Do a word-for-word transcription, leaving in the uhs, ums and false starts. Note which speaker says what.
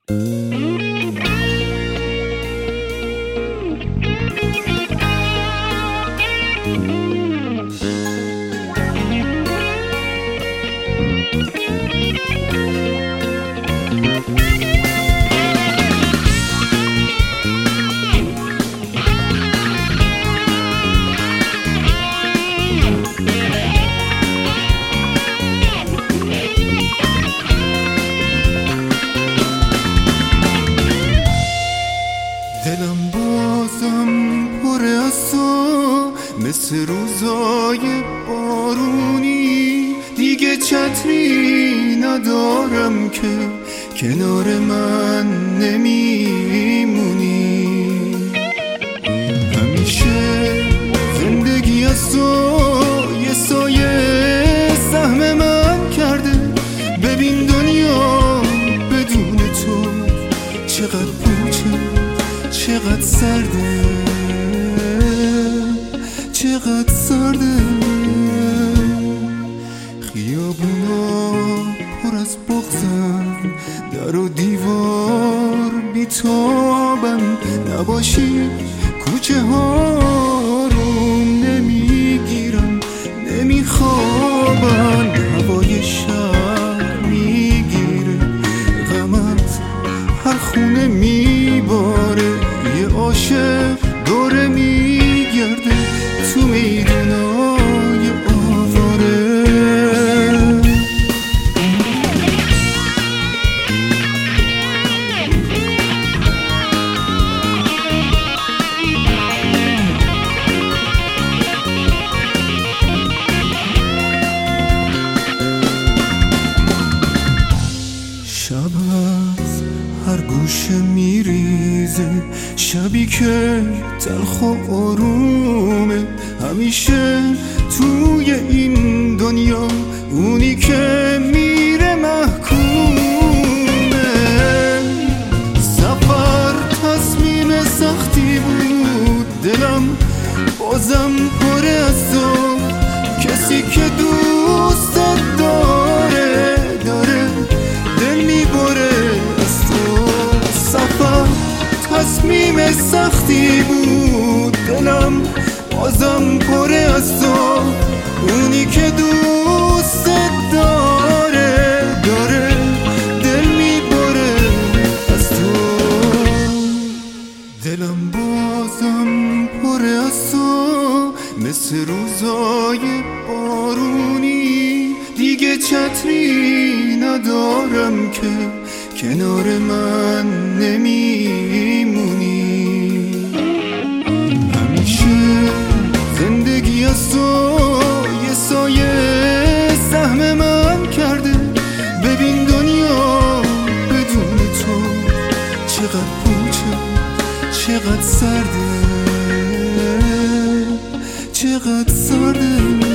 Speaker 1: دلم بازم پر از تو، مثل روزای بارونی. دیگه چتری ندارم که کنار من نمیمونی. همیشه زندگی از تو یه سایه سهم من کرده. ببین دنیا بدون تو چقدر پوچه، چقدر سرده، چقدر سرده. خیابونا پر از بغضن، در و دیوار بیتابن. نباشی کوچه ها رو نمیگیرن، نمیخوابن. هوای شهر میگیره غمت، هر خونه میباره. یه عاشق دوره میگرده تو میدونای آواره. شب از هر گوشه میریزه، شبی که تلخ و آرومه. همیشه توی این دنیا اونی که میره محکومه. سفر تصمیم سختی بود، دلم بازم پر از تو. کسی که دوستت داره داره دل میبره از تو. سفر تصمیم سختی بود، دلم بازم پر از تو. اونی که دوستت داره داره دل میبره از تو. دلم بازم پر از تو، مثل روزای بارونی. دیگه چتری ندارم که کنار من نمیمونی. همیشه زندگی از تو یه سایه سهم من کرده. ببین دنیا بدون تو چقدر پوچه، چقدر سرده، چقدر سرده.